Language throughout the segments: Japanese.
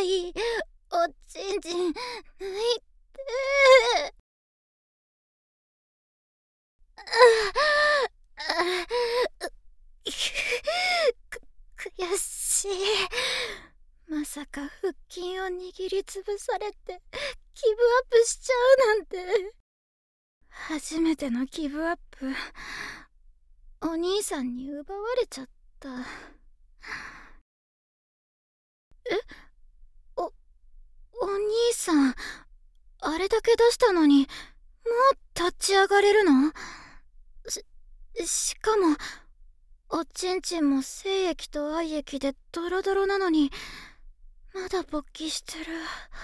い。おちんちん抜いて。悔しい。まさか腹筋を握りつぶされてギブアップしちゃうなんて。初めてのギブアップ、お兄さんに奪われちゃった。お兄さん、あれだけ出したのにもう立ち上がれるの？しかもおちんちんも精液と愛液でドロドロなのにまだ勃起してる。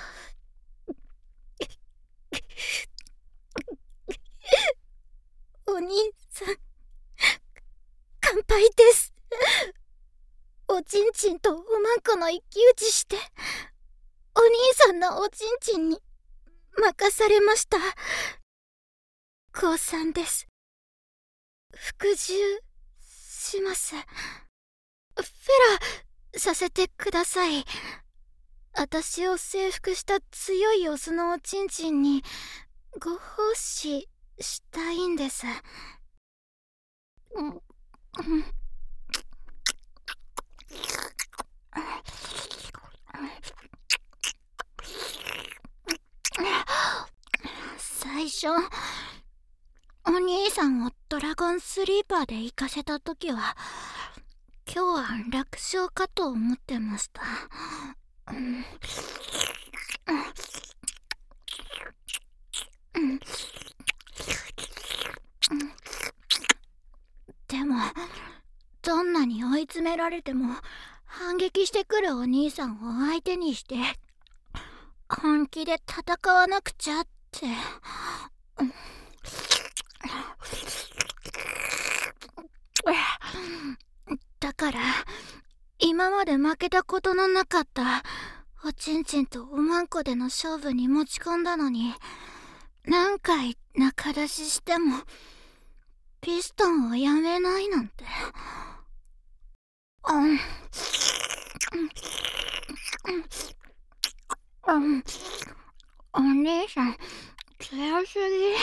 お兄さん、乾杯です。おちんちんとおまんこの一騎打ちしてお兄さんのおちんちんに任されました。降参です。服従します。フェラさせてください。私を征服した強いオスのおちんちんにご奉仕したいんです。最初お兄さんをドラゴンスリーパーで行かせた時は今日は楽勝かと思ってました。でもどんなに追い詰められても反撃してくるお兄さんを相手にして本気で戦わなくちゃって。だから今まで負けたことのなかったおちんちんとおまんこでの勝負に持ち込んだのに、何回中出ししてもピストンをやめないなんて。お兄さん強すぎ。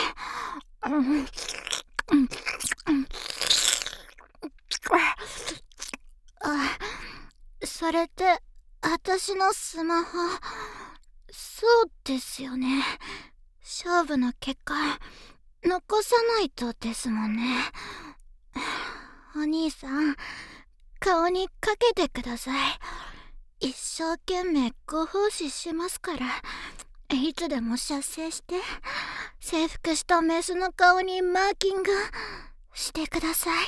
それって私のスマホ。そうですよね。勝負の結果残さないとですもんね。お兄さん、顔にかけてください。一生懸命ご奉仕しますから。いつでも射精して征服したメスの顔にマーキングしてください。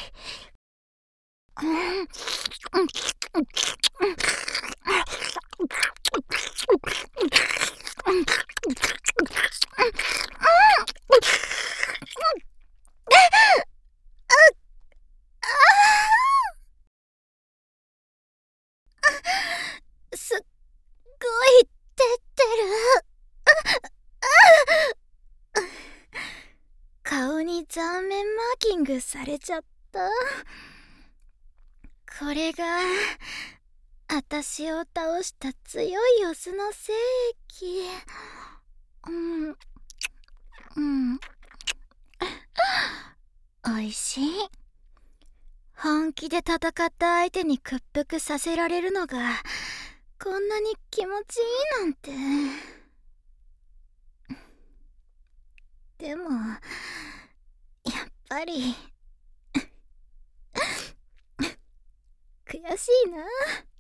すっごい出てる。顔に残面マーキングされちゃった。これが私を倒した強いオスの精液。おいしい。本気で戦った相手に屈服させられるのがこんなに気持ちいいなんて。でもやっぱり悔しいな。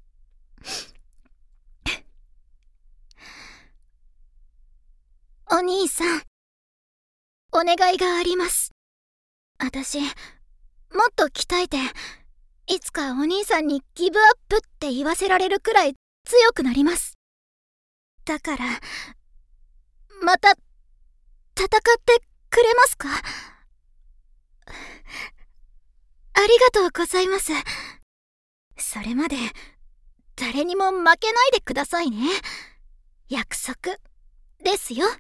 お兄さん、お願いがあります。私もっと鍛えていつかお兄さんにギブアップって言わせられるくらい強くなります。だからまた戦ってくれますか？ありがとうございます。それまで誰にも負けないでくださいね。約束ですよ。